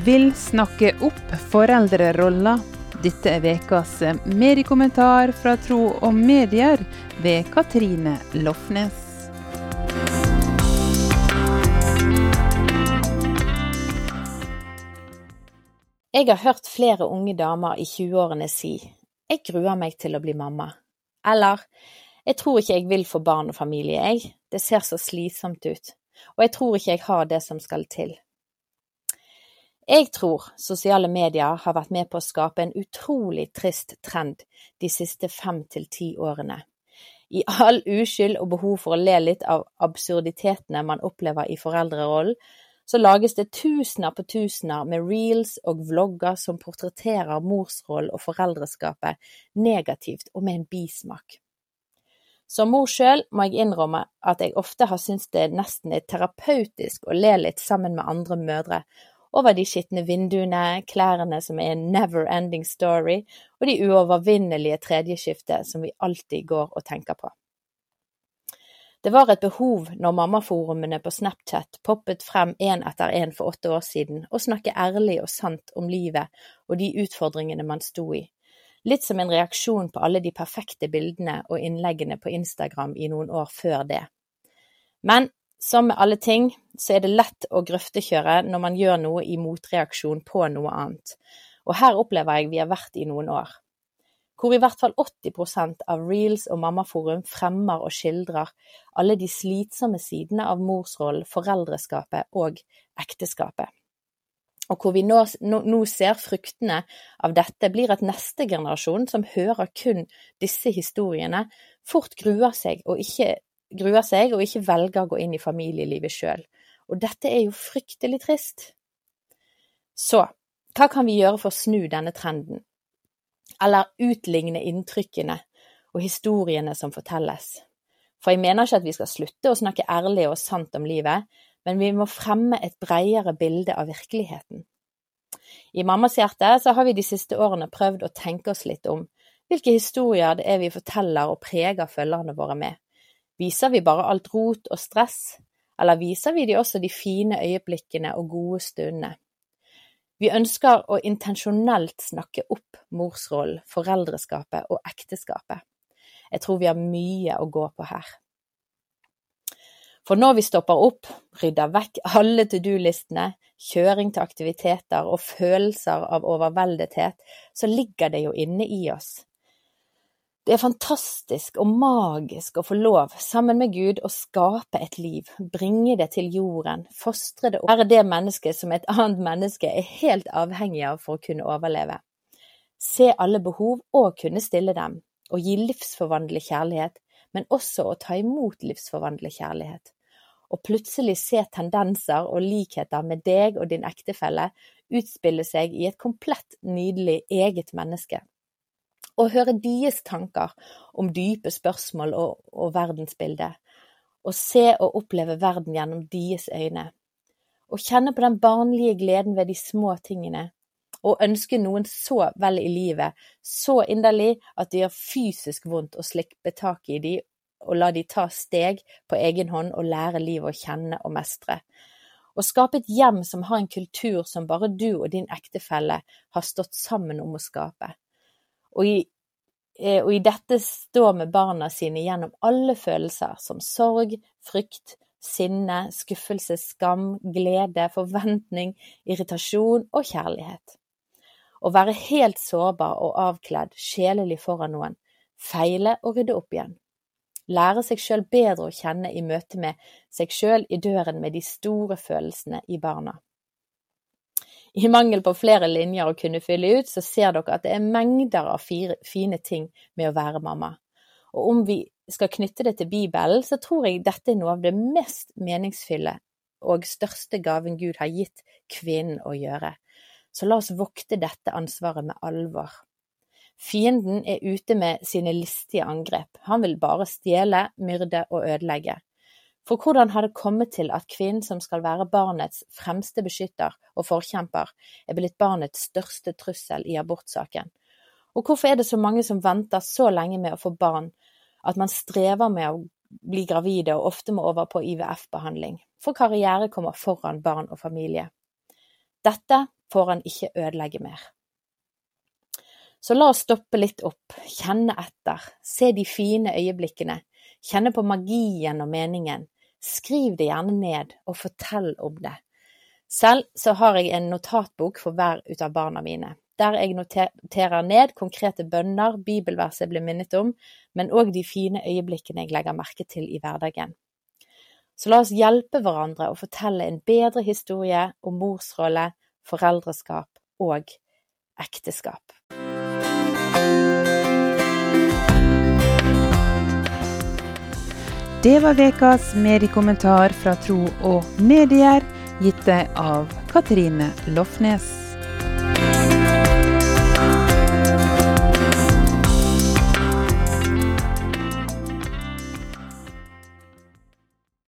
vil snakke opp foreldreroller. Dette vekas mediekommentar fra Tro og Medier ved Katrine Lofnes. Jeg har hørt flere unge damer i 20-årene si, jeg gruer meg til å bli mamma. Eller, jeg tror ikke jeg vil få barn og familie, det ser så slitsomt ut, og jeg tror ikke jeg har det som skal til. Jeg tror sosiale medier har vært med på å skape en utrolig trist trend de siste 5 til 10 årene. I all uskyld og behov for å le litt av absurditetene man opplever i foreldrerollen, så lages det tusener på tusener med reels og vlogger som portretterer morsrollen og foreldreskapet negativt og med en bismak. Som mor selv må jeg innrømme at jeg ofte har syntes det nesten er terapeutisk å le litt sammen med andre mødre over de skitne vinduene, klærne som er en never-ending story, og de uovervinnelige tredjeskiftet som vi alltid går og tenker på. Det var et behov når mammaforumene på Snapchat poppet frem en etter en for 8 år siden og snakke ærlig og sant om livet og de utfordringene man sto i. Litt som en reaksjon på alle de perfekte bildene og innleggene på Instagram i noen år før det. Men som med alle ting, så er det lett å grøftekjøre når man gjør noe i motreaksjon på noe annet. Og her opplever jeg vi har vært i noen år. Hvor i hvert fall 80% av Reels og Mammaforum fremmer og skildrer alle de slitsomme sidene av morsrollen, foreldreskapet og ekteskapet. Og hvor vi nå ser fruktene av dette blir at neste generasjon som hører kun disse historiene, fort gruer seg og ikke velger å gå inn i familielivet selv. Og dette er jo fryktelig trist. Så, hva kan vi gjøre for å snu denne trenden? Eller utligne inntrykkene og historiene som fortelles. For jeg mener ikke at vi skal slutte å snakke ærlig og sant om livet, men vi må fremme et bredere bilde av virkeligheten. I Mammas hjerte så har vi de siste årene prøvd å tenke oss litt om hvilke historier det er vi forteller og preger følgerne våre med. Viser vi bare alt rot og stress, eller viser vi de også de fine øyeblikkene og gode stundene? Vi ønsker å intensjonelt snakke opp morsrollen, foreldreskapet og ekteskapet. Jeg tror vi har mye å gå på her. For når vi stopper opp, rydder vekk alle to-do-listene, kjøring til aktiviteter og følelser av overveldethet, så ligger det jo inne i oss. Det er fantastisk og magisk å få lov, sammen med Gud, å skape et liv, bringe det til jorden, fostre det og være det mennesket som et annet menneske er helt avhengig av for å kunne overleve. Se alle behov og kunne stille dem, og gi livsforvandlende kjærlighet, men også å ta imot livsforvandlende kjærlighet. Og plutselig se tendenser og likheter med deg og din ektefelle utspille seg i et komplett nydelig eget menneske. Og høre deres tanker om dype spørsmål og verdensbildet, og se og oppleve verden gjennom deres øyne, og kjenne på den barnlige gleden ved de små tingene, og ønske noen så vel i livet, så inderlig at det gjør fysisk vondt å slippe tak i de, og la de ta steg på egen hånd og lære livet å kjenne og mestre. Og skape et hjem som har en kultur som bare du og din ektefelle har stått sammen om å skape. Og i dette stå med barna sine gjennom alle følelser som sorg, frykt, sinne, skuffelse, skam, glede, forventning, irritasjon og kjærlighet. Å være helt sårbar og avkledd sjelelig foran noen, feile og rydde opp igjen. Lære seg selv bedre å kjenne i møte med seg selv i døren med de store følelsene i barna. I mangel på flere linjer å kunne fylle ut, så ser dere at det er mengder av fine ting med å være mamma. Og om vi skal knytte det til Bibelen, så tror jeg dette er noe av det mest meningsfulle og største gaven Gud har gitt kvinnen å gjøre. Så la oss vokte dette ansvaret med alvor. Fienden er ute med sine listige angrep. Han vil bare stjele, myrde og ødelegge. For hvordan har det kommet til at kvinnen som skal være barnets fremste beskytter og forkjemper, er blitt barnets største trussel i abortsaken? Og hvorfor er det så mange som venter så lenge med å få barn, at man strever med å bli gravide og ofte må over på IVF-behandling? For karriere kommer foran barn og familie. Dette får han ikke ødelegge mer. Så la oss stoppe litt opp, kjenne etter, se de fine øyeblikkene, kjenne på magien og meningen. Skriv det gjerne ned og fortell om det. Selv så har jeg en notatbok for hver ut av barna mine, der jeg noterer ned konkrete bønner, bibelvers jeg blir minnet om, men også de fine øyeblikkene jeg legger merke til i hverdagen. Så la oss hjelpe hverandre å fortelle en bedre historie om morsrolle, foreldreskap og ekteskap. Det var ukas mediekommentar fra Tro og Medier, gitt av Katrine Lofnes.